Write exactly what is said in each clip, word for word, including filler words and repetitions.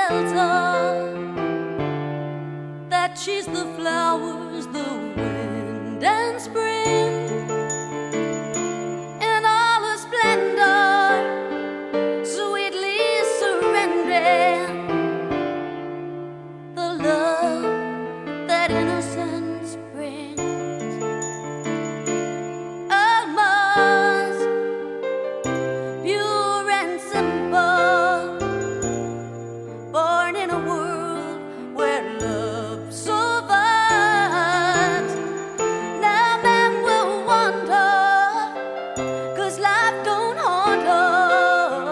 tells her that she's the flowers, the wind and spring, in all her splendor, sweetly surrendering the love that innocence brings. Almost pure and simple, born in a world where love survives. Now man will wonder, 'cause life don't haunt her.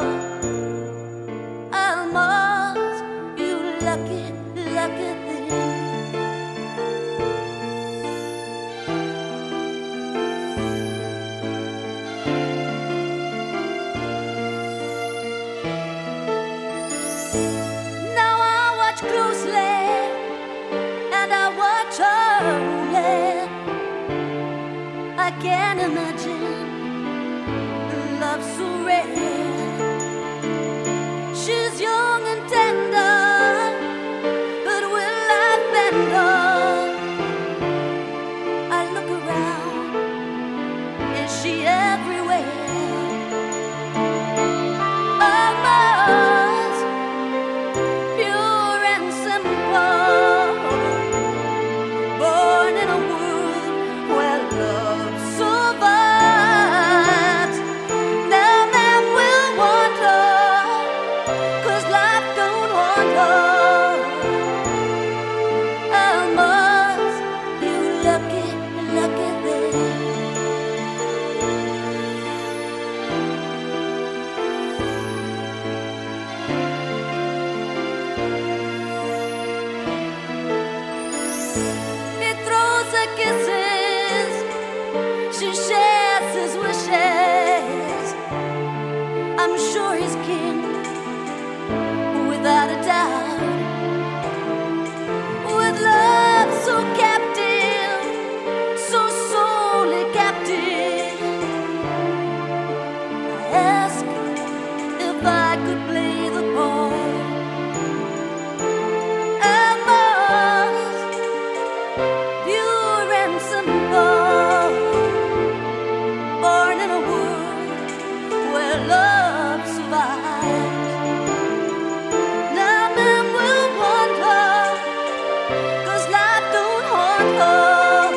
Almost, you lucky, lucky thing. Now I watch closely, and I watch her only. I can't imagine love so rare. She's young and tender, but will life bend her? I look around, is she everywhere? Almost pure and simple, born in a world where love survives. Now man will wonder, 'cause life don't haunt her. Almost, you lucky, lucky thing. He throws her kisses, she shares his wishes. I'm sure he's king, without a doubt. With love so captive, so solely captive, I ask if I could play the part. Almost pure and simple, born in a world where love survives. Now men will wonder, 'cause life don't haunt her.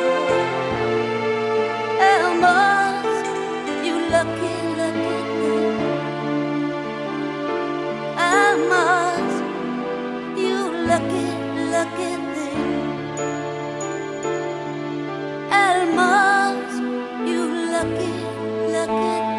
Almost, you lucky, lucky thing. Almost, you lucky, lucky thing. Almost, you lucky, lucky thing.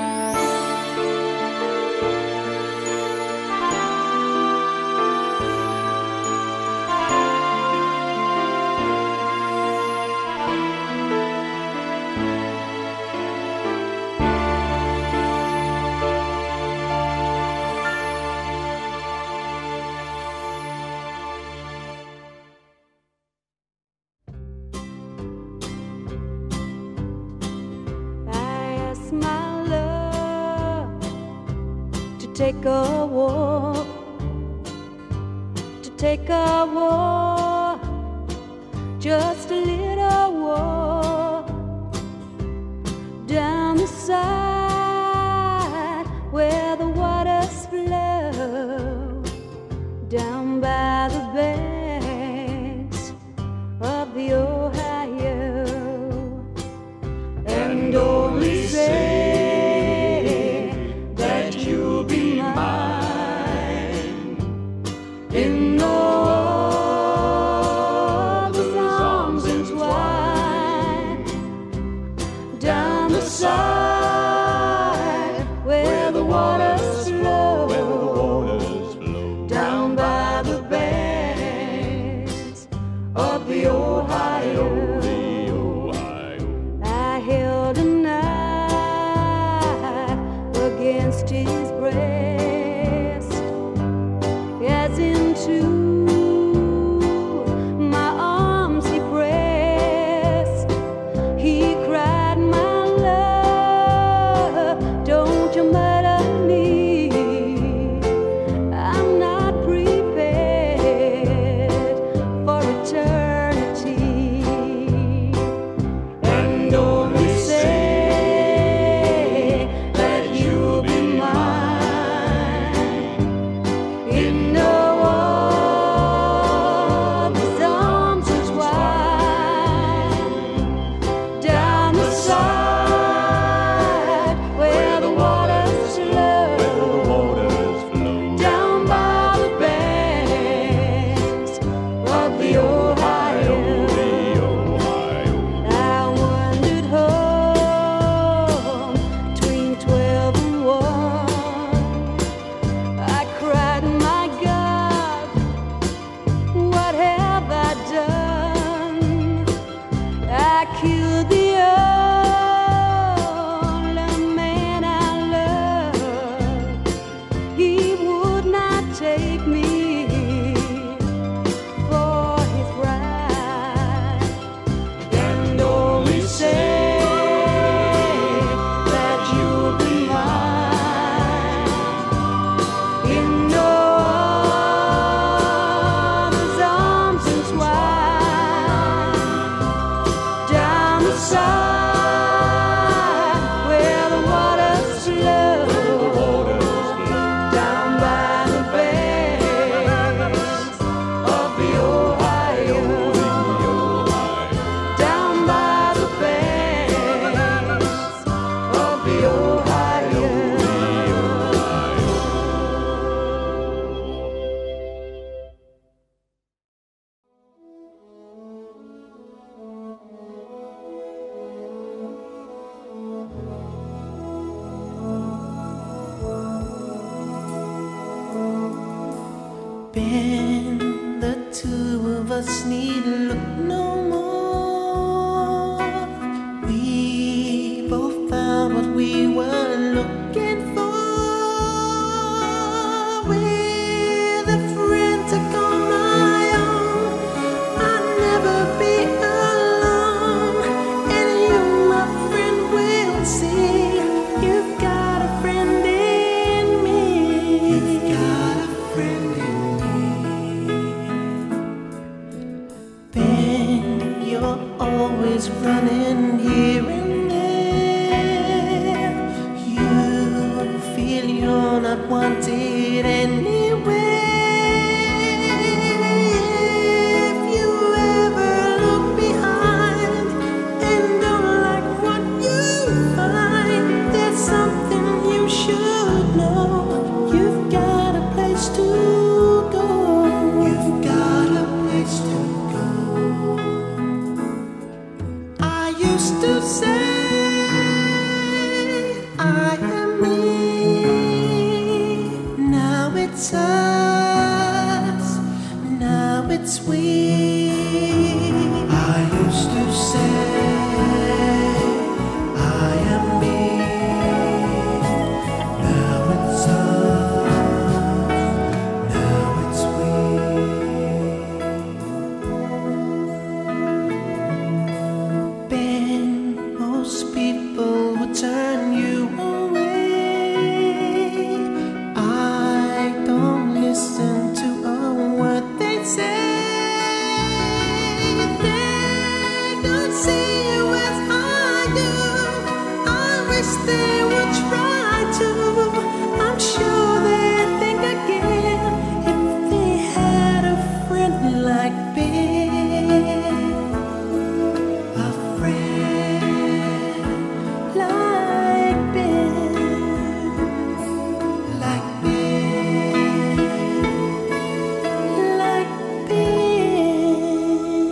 I asked my love to take a walk, to take a walk, just a little walk down the side where the waters flow, down by the banks of the Ohio. And only say that you'll be mine in no other's arms entwined, down the side where the waters flow, down by the banks of the Ohio. I held a knife against his breast, as into Ben, the two of us need look no more. We both found what we were looking for. With a friend to call my own, I'll never be alone. And you, my friend, will see you've got a friend in me. You've got a friend in me. Ben, you're always running here and there. You feel you're not wanted anywhere. If you ever look behind and don't like what you find, there's something you should know. You've got a place to go. You've got a place to go. I used to say I am me. Now it's us. Now it's we. I used to say I am me. Now it's us. Now it's we. Ben, most people would turn you away. I don't listen to a word they say. They don't see you as I do. I wish they would try to. I'm sure they'd think again if they had a friend like Ben. A friend like Ben, like Ben, like Ben.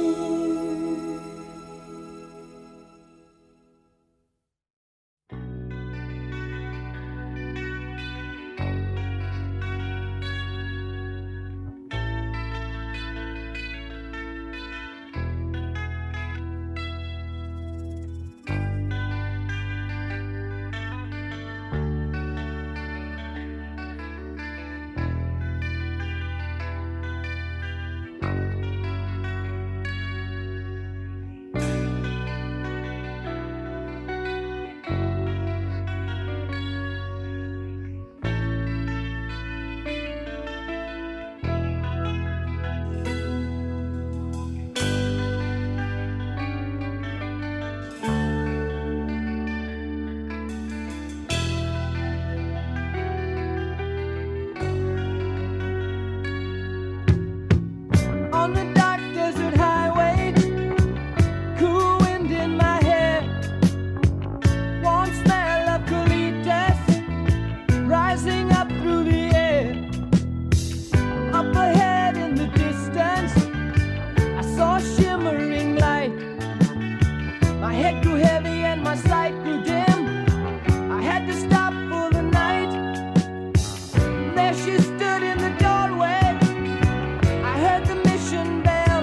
On the dark desert highway, cool wind in my hair, warm smell of colitas rising up through the air. Up ahead in the distance, I saw a shimmering light. My head grew heavy and my sight grew dim. I had to stop for the night. There she stood in the doorway. I heard the mission bell,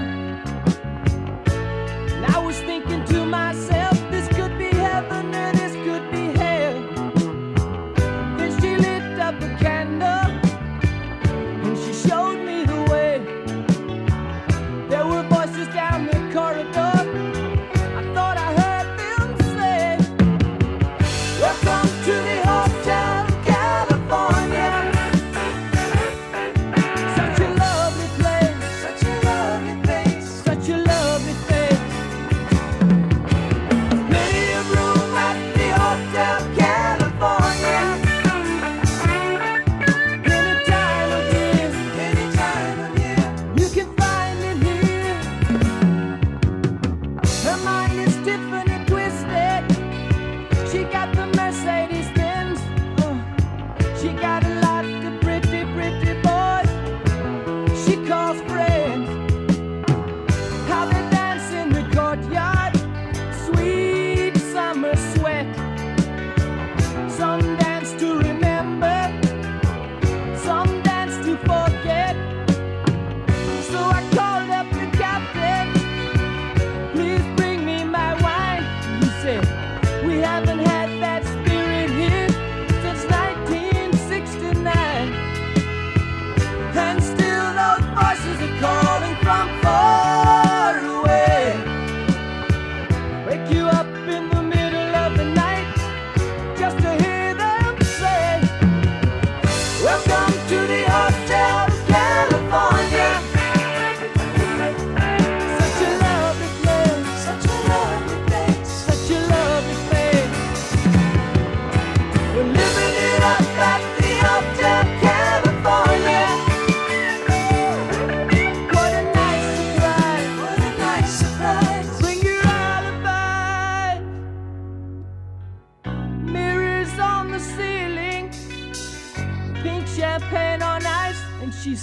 and I was thinking to myself, this could be heaven or this could be hell. Then she lit up a candle, and she showed me the way. There were voices down the corridor. I thought I heard them say, welcome to the Hotel California. Such a lovely place, such a lovely place, such a lovely place. Plenty of room at the Hotel California. Any time of year, any time of year, you can find it here. Her mind is stiff and twisted. She got the Mercedes Benz. Uh, she got a lot of pretty, pretty boys she calls friends. How they dance in the courtyard, sweet summer sweat. Some dance to remember, some dance to forget.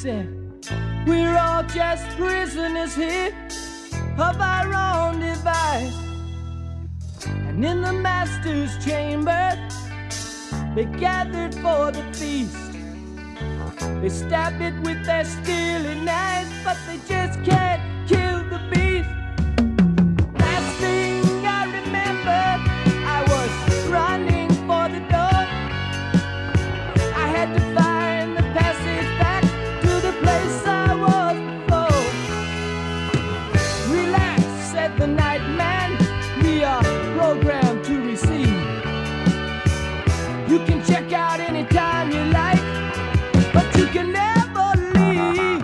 said, we're all just prisoners here of our own device. And in the master's chamber, they gathered for the feast. They stabbed it with their steely knives, but they just can't kill the beast. Last thing I remember, I was running for the door. I had to find the passage back to the place I was before. Relax, said the night man, we are programmed to receive. You can check out anytime you like, but you can never leave.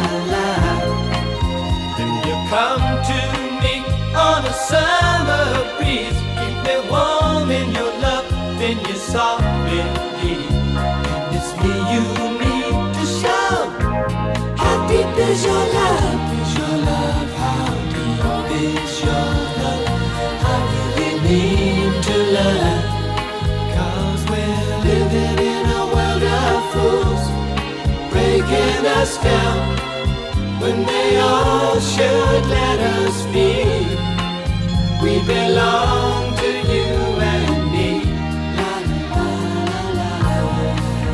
Come to me on a summer is your love? Is your love? How deep is your love? I really mean to learn. Cause we're living in a world of fools, breaking us down when they all should let us be. We belong to you and me. La la la la la.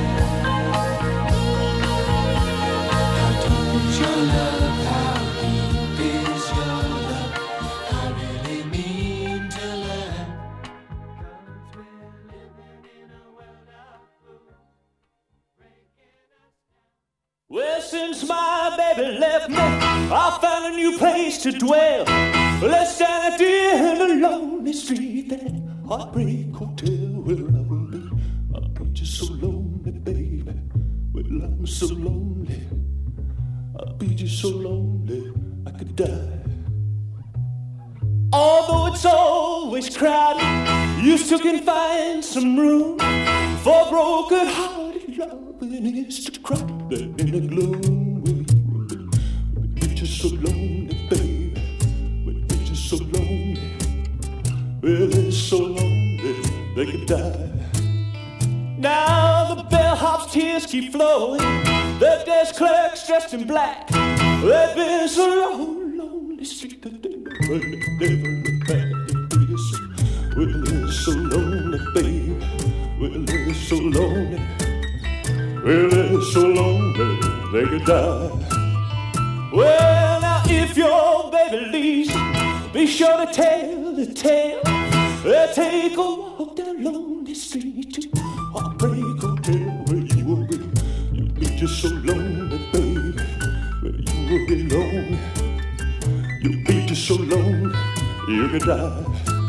How deep is your love? How deep is your love? I really mean to learn. Cause we're living in a world of fools, breaking us down. Well, since my baby left me, I found a new place to dwell. Let's stand at the end of the lonely street, that heartbreak hotel where I will be. I'll be just so lonely, baby. Well, I'm so lonely. I'll be just so lonely, I could die. Although it's always crowded, you still can find some room for broken-hearted love, and it's to cry in the gloom. We're just so lonely, baby. We're just so lonely. Well, it's so lonely they could die. Now the bellhop's tears keep flowing. The desk clerk's dressed in black. They've been so long, lonely street that they never, never look back. It's so, well, it's so lonely, baby. Well, it's so lonely. Well, it's so lonely they could die. Well, now if your baby leaves, be sure to tell the tale. Uh, take a walk down lonely street to Heartbreak Hotel, where you will be. You'll be just so lonely, baby. Where you will be lonely. You'll be just so lonely you could die.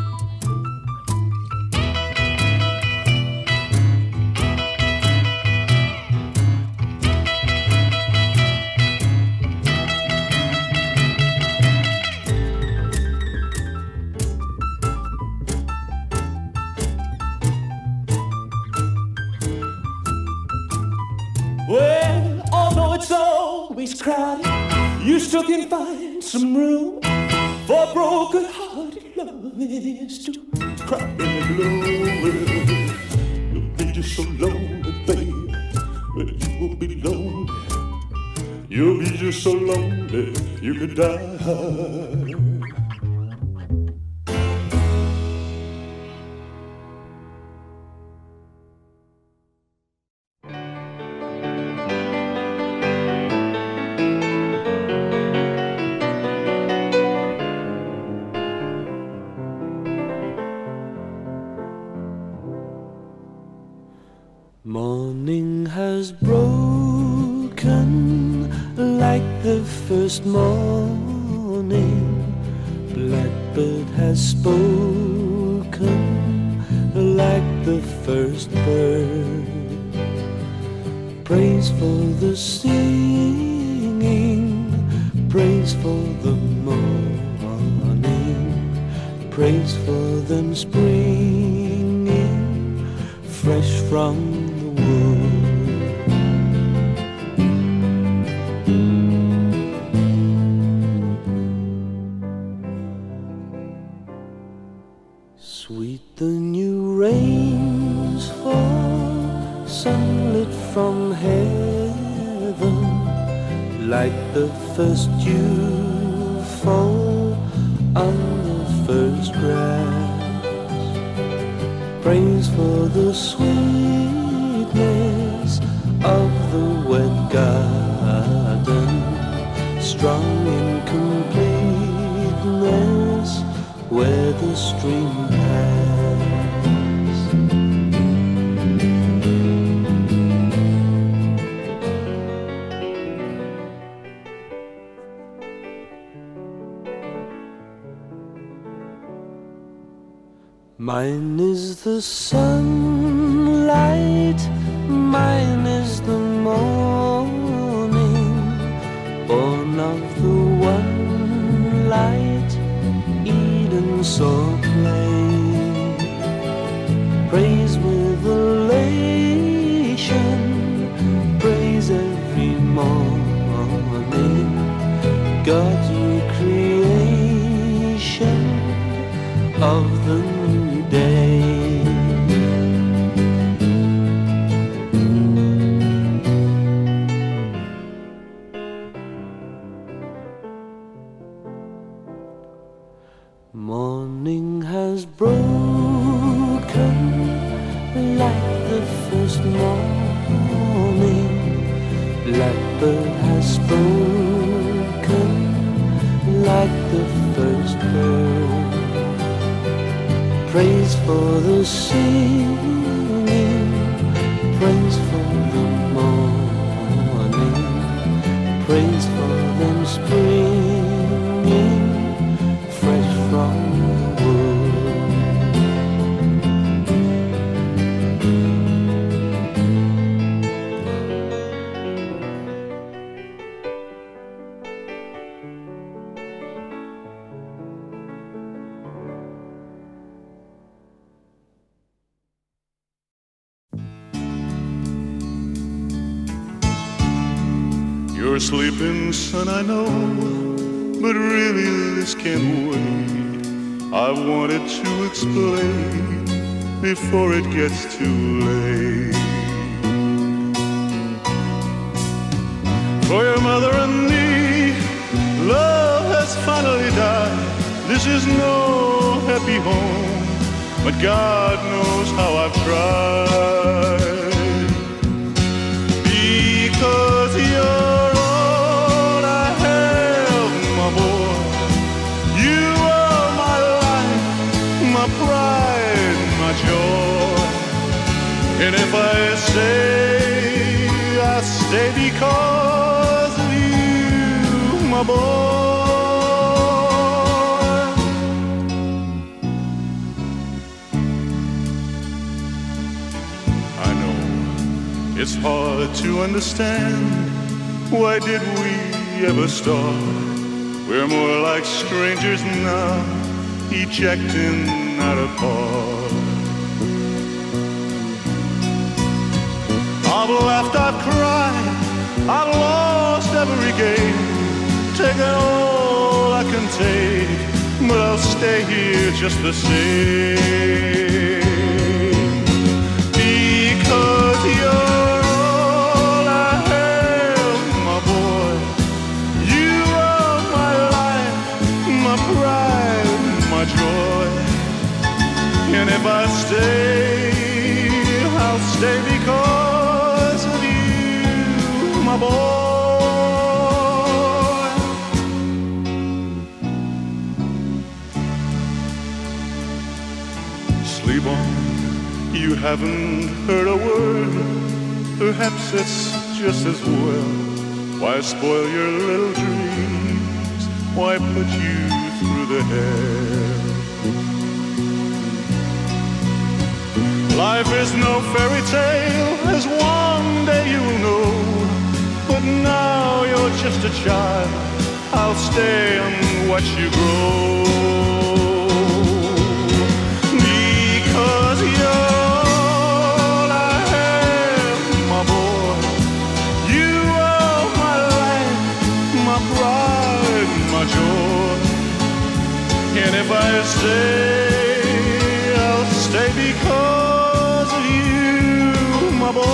Well, although it's always crowded, you still can find some room for broken-hearted love. It is to cry in the gloom. You'll be just so lonely, baby. Well, you will be lonely. You'll be just so lonely you could die. Morning has broken like the first morning. Blackbird has spoken like the first bird. Praise for the singing, praise for the morning, praise for them springing fresh from the wood. Sweet the new rains fall, sunlit from heaven, like the first dew fall on the first grass. Praise for the sweetness of the wet garden, strong in completeness where the stream passed. Mine is the sunlight, mine is the morning, born of the one light Eden saw plain. Praise with elation, praise every morning, has broken like the first morning. Blackbird has spoken like the first bird. Praise for the singing, praise for the morning, praise for them springing fresh from the wood. You're sleeping, son, I know, but really this can't wait. I wanted to explain before it gets too late. For your mother and me, love has finally died. This is no happy home, but God knows how I've tried. Because you're and if I stay, I stay because of you, my boy. I know it's hard to understand. Why did we ever start? We're more like strangers now, each acting out of part. I've laughed, I've cried, I've lost every game, taken all I can take, but I'll stay here just the same. Because you're all I have, my boy. You are my life, my pride, my joy. And if I stay, I'll stay because my boy. Sleep on, you haven't heard a word. Perhaps it's just as well. Why spoil your little dreams? Why put you through the hell? Life is no fairy tale, as one day you'll know. But now you're just a child, I'll stay and watch you grow. Because you're all I have, my boy. You are my life, my pride, my joy. And if I stay, I'll stay because of you, my boy.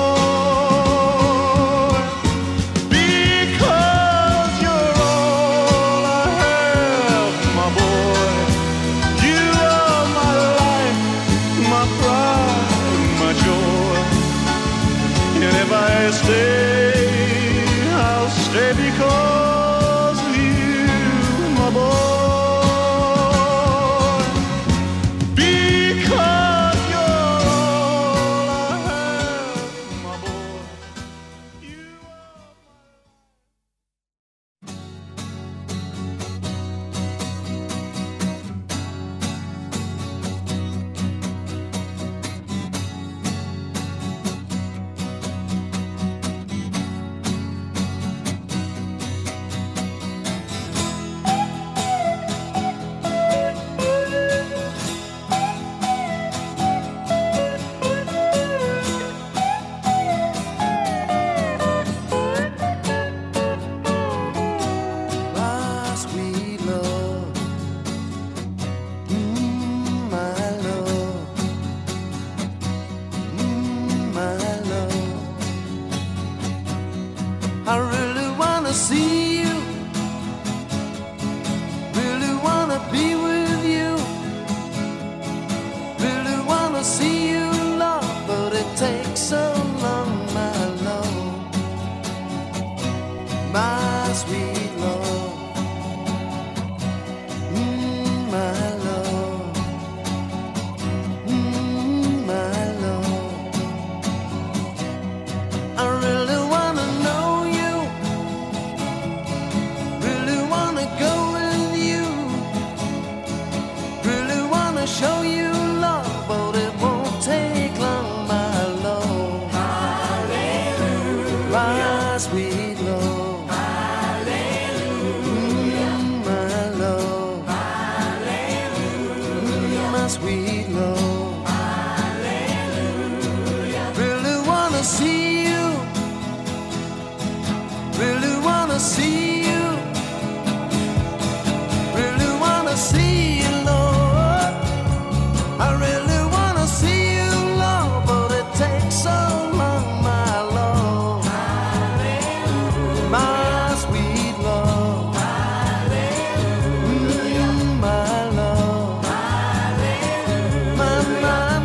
Stay, I'll stay because of you, my boy. Because you're all I have, my boy. You Lord. Hallelujah. Really wanna see you. Really wanna see you. Really wanna see you, Lord. I really wanna see you, Lord, but it takes so long, my Lord. Hallelujah. My sweet Lord. Hallelujah. Mm, my Lord. Hallelujah. My, my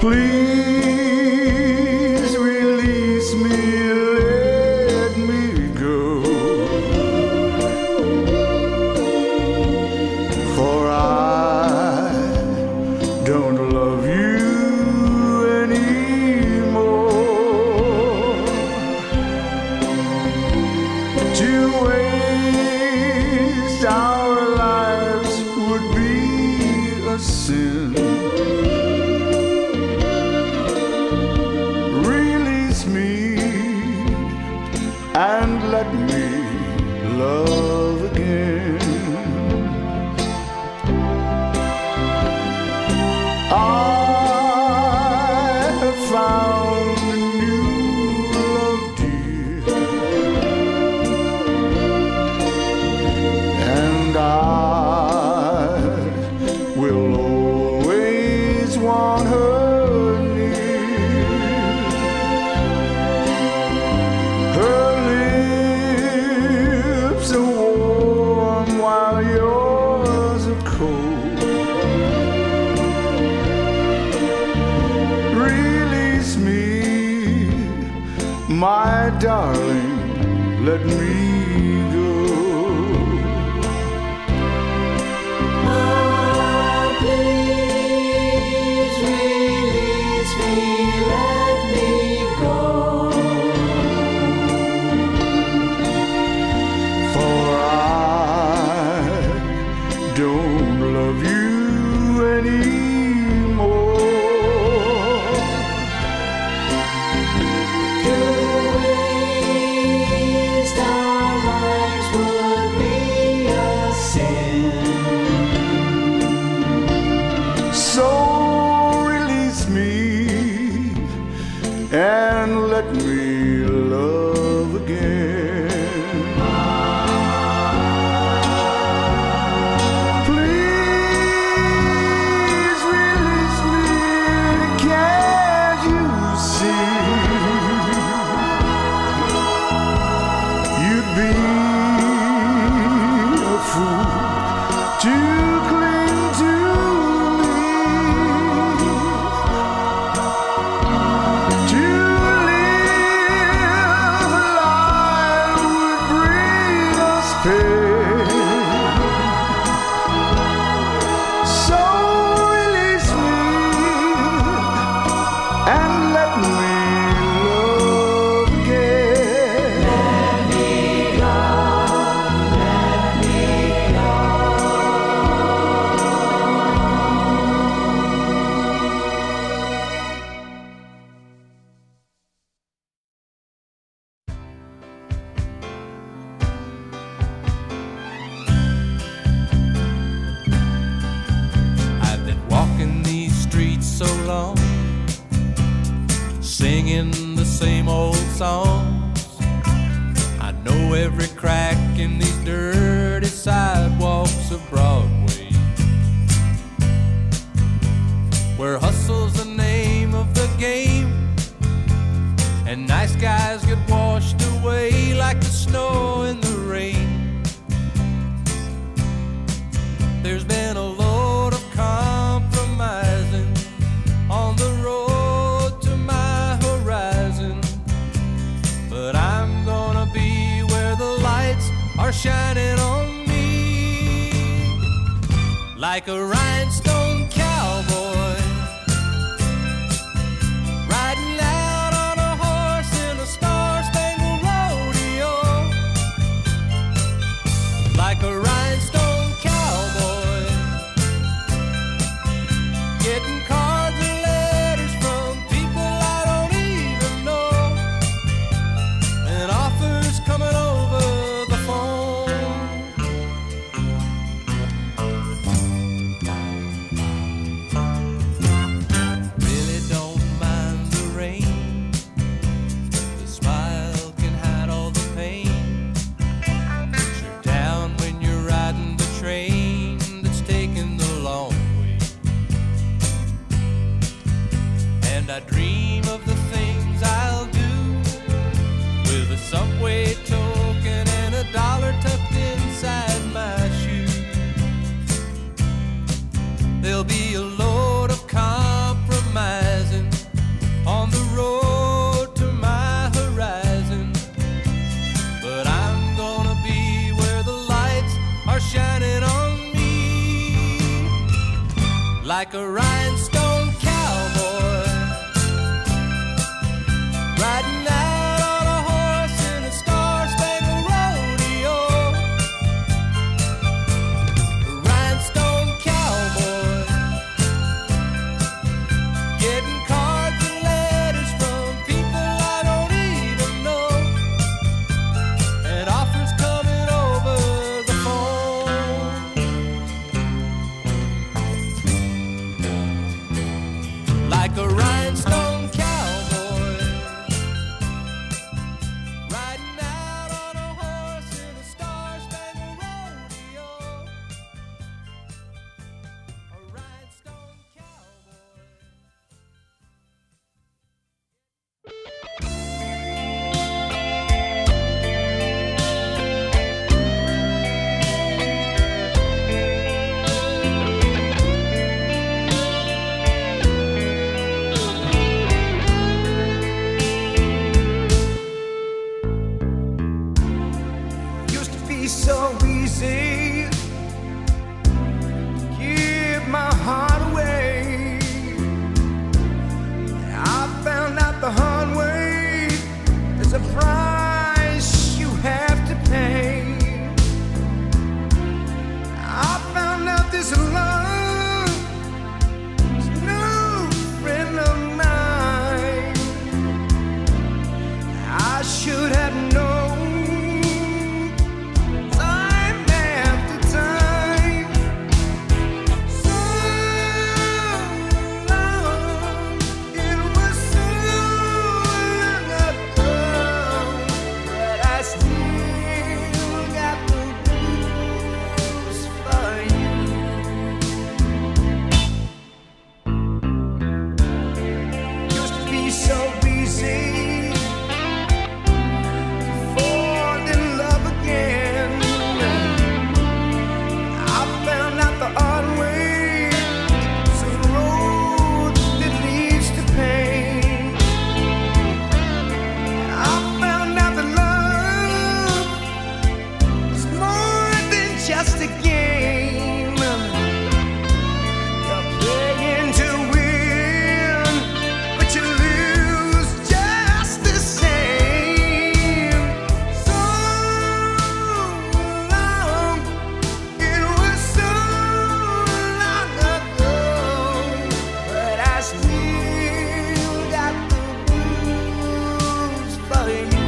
Please release me, let me go, for I don't love you anymore. To waste our lives would be a sin. Release me and let me love again. I have found a new love, dear, and I will always want her near. Her lips are warm while yours are cold. Release me, my darling, let me go. Oh, please release me, let me go. For I don't love you anymore. To waste our lives would be a sin. So release me and let me love again. Please release me, can't you see? You'd be a fool to cling to me. To live a life would bring us pain. So release me and let me love again. Let me go, let me go. I've been walking these streets so long, singing the same old songs. I know every crack in these dirty sidewalks of Broadway, where hustle's the name of the game, and nice guys get washed away like the snow in the rain. There's been a load of compromising on the road to my horizon, but I'm gonna be where the lights are shining on me, like a rhinestone cowboy riding out on a horse in a star-spangled rodeo, like a rhinestone cowboy getting cards and letters from people I don't even know, and offers coming over the phone. like a rhinestone cowboy, riding out on a horse in a star-spangled rodeo. A rhinestone cowboy, getting cards and letters from people I don't even know, and offers coming over the phone. Like a rhinestone cowboy, riding out on a horse in a star-spangled rodeo. A rhinestone cowboy. Used to be so easy to give my heart away. I found out the hard way. There's a price you have to pay. I found out this love is no friend of mine. I should have known time after time. So long, it was so long ago, but I still got the blues for you. Used to be so easy fall in love again. I found out the hard way. It's a road that leads to pain. I found out that love is more than just a game. You're playing to win, but you lose just the same. So long, it was so long ago, but I still got the blues for you.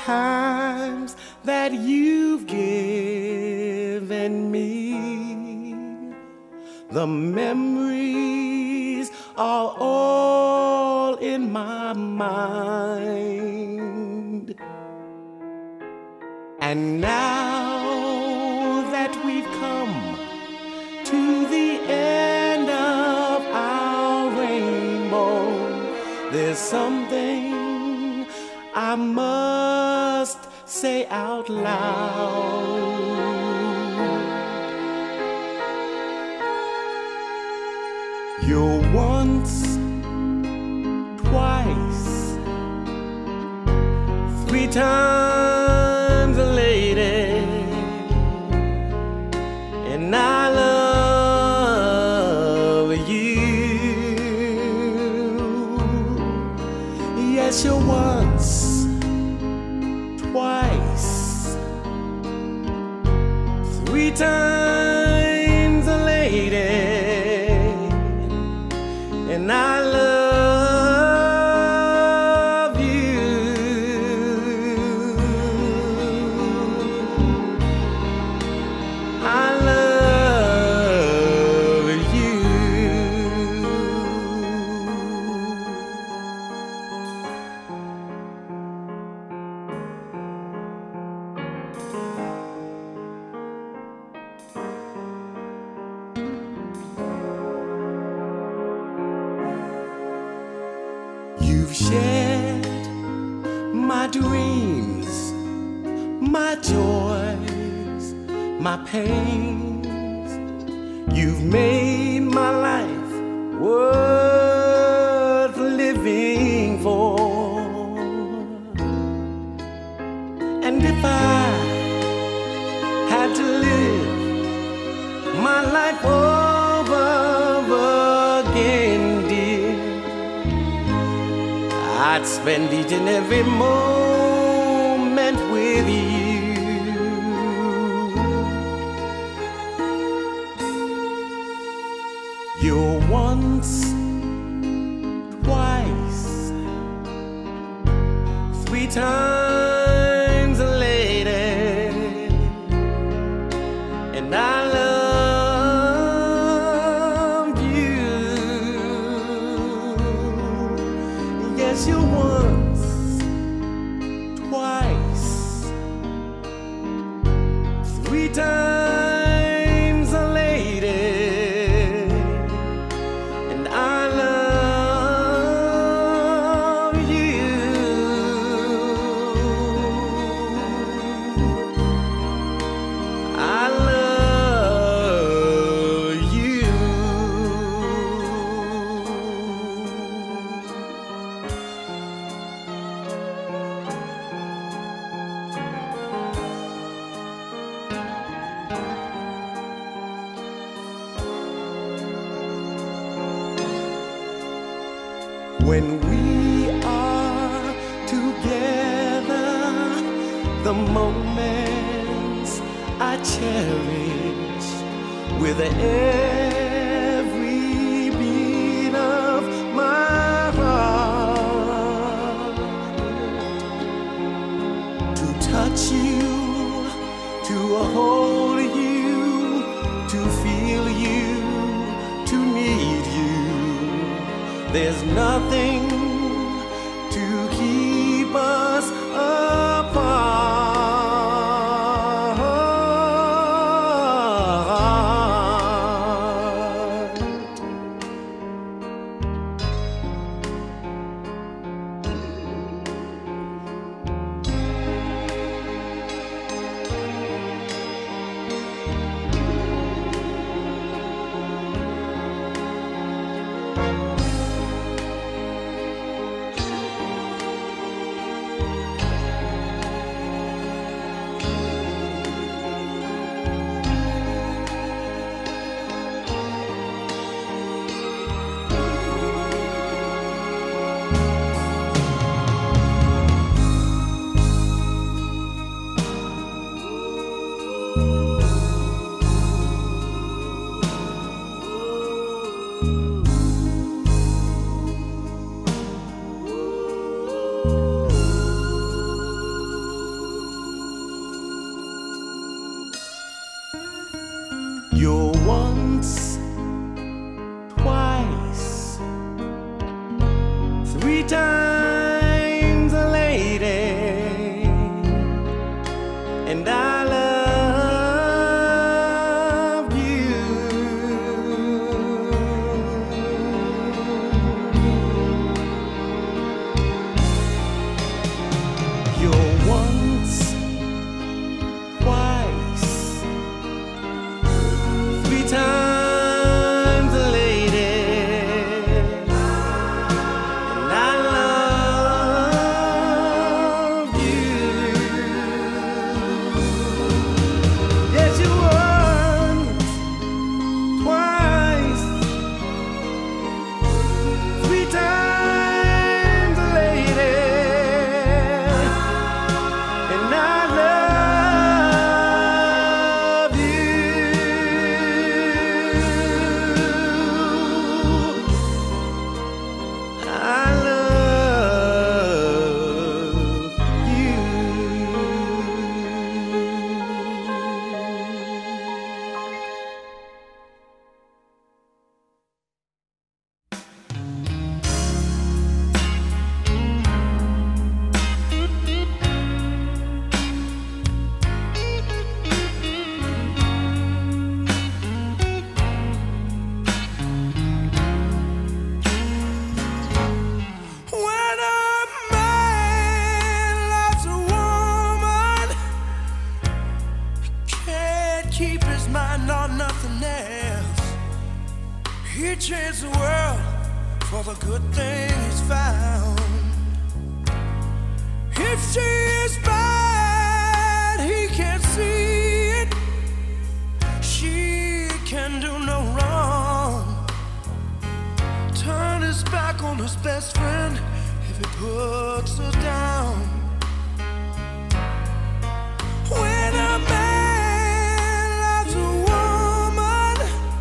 times that you've given me. The memories are all in my mind. And now that we've come to the end of our rainbow, there's something I must say out loud. You're once, twice, three times a lady, and I love you. Yes, you're once, twice, three times a lady, and I love you. I love you. You've shared my dreams, my joys, my pains. You've made my life worth living for. And if I had to live my life over again, dear, I'd spend each and every moment with you. You're once, twice, three times a lady, and I love you. Yes, you're once, twice, three times a lady, and I love you. I love you. When we are together, the moments I cherish with every beat of my heart. To touch you, to hold you, to feel you, to need you. There's nothing to keep us apart. You're once, twice, three times a lady, and I love you. You're once, twice, three times a lady, and I love you. Yes, you once, twice, three times a lady, and I love you. I love you. When a man loves a woman, can't keep his mind on nothing else. He changed the world for the good thing he's found. If she is bad, he can't see it. She can do no wrong. Turn his back on his best friend if he puts her down. When a man loves a woman,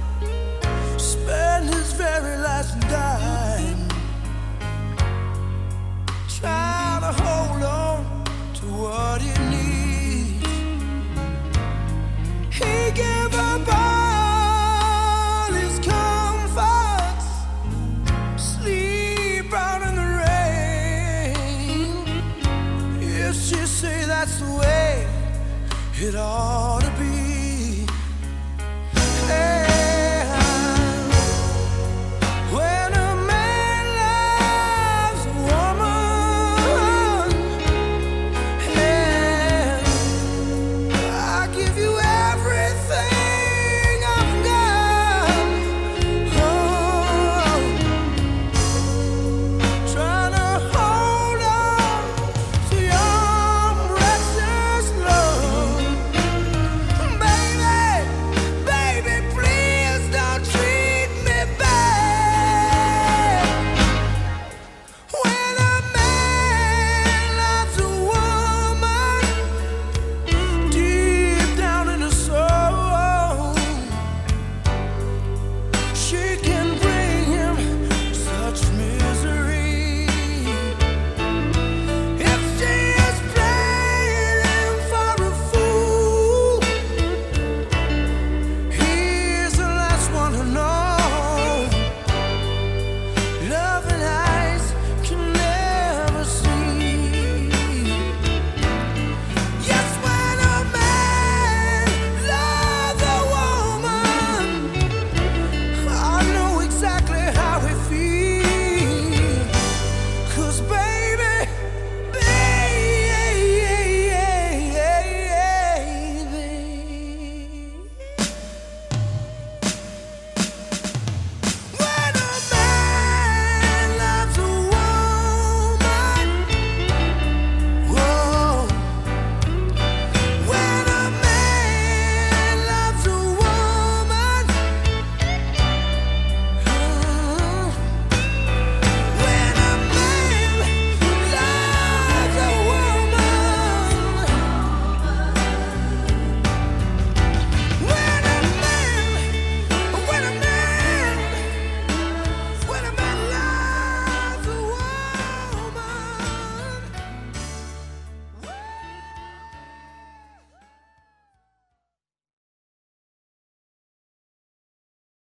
spend his very last dime, try to hold on to what he needs. He gave up all his comforts, sleep out in the rain. If she say that's the way it ought to